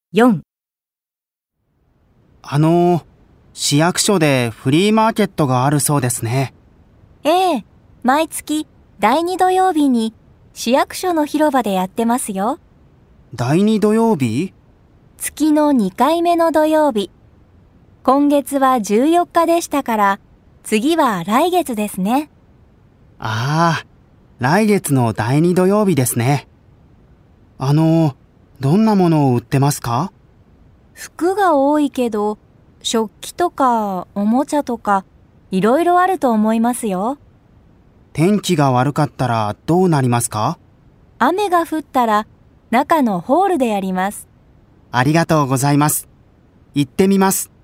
4、 市役所でフリーマーケットがあるそうですね。 ええ、毎月第2土曜日に市役所の広場でやってますよ。 第2土曜日？ 月の2回目の土曜日。今月は14日でしたから、次は来月ですね。 ああ、来月の第2土曜日ですね。どんなものを売ってますか？ 服が多いけど、食器とかおもちゃとか、いろいろあると思いますよ。 天気が悪かったらどうなりますか？ 雨が降ったら、中のホールでやります。 ありがとうございます。行ってみます。